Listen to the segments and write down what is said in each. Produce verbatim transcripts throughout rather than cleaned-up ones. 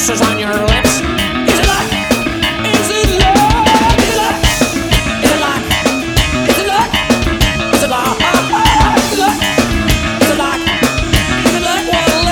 kisses on your lips. Is it luck? Is it luck? Is it luck? Is it luck? Is it luck? Is it luck? Is it luck? Is it luck? Is it luck? Well,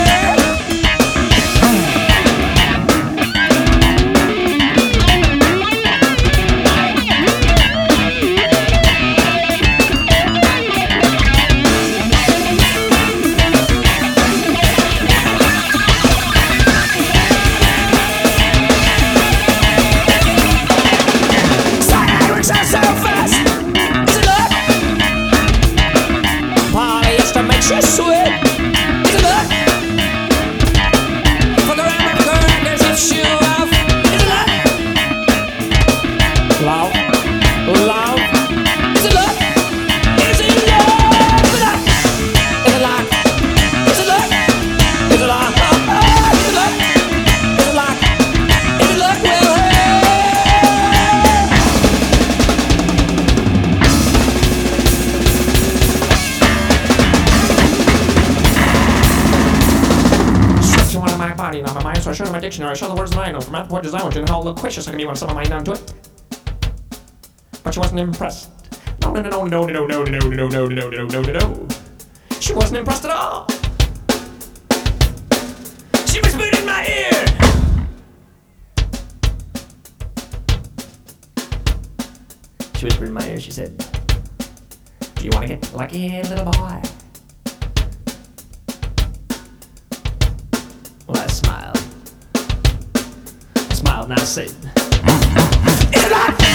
she sweat. Is it luck? For the ram of girl gives its shoe off. Is it luck? Love, love. Is it luck? Is it luck? Is it luck? Is it luck? Is it luck? Is it luck? Is it luck? Is it luck? Is it luck? Well, hey. My body, not my mind, so I show my dictionary, I show the words that I know. From math words I want you to know loquacious, I can be want to set my mind down to it. But she wasn't impressed. No, no, no, no, no, no, no, no, no, no, no, no, no, no, no. She wasn't impressed at all. She whispered in my ear. She whispered in my ear, she said, do you want to get lucky, little boy? Well, I smiled. I smiled and I said, is it luck?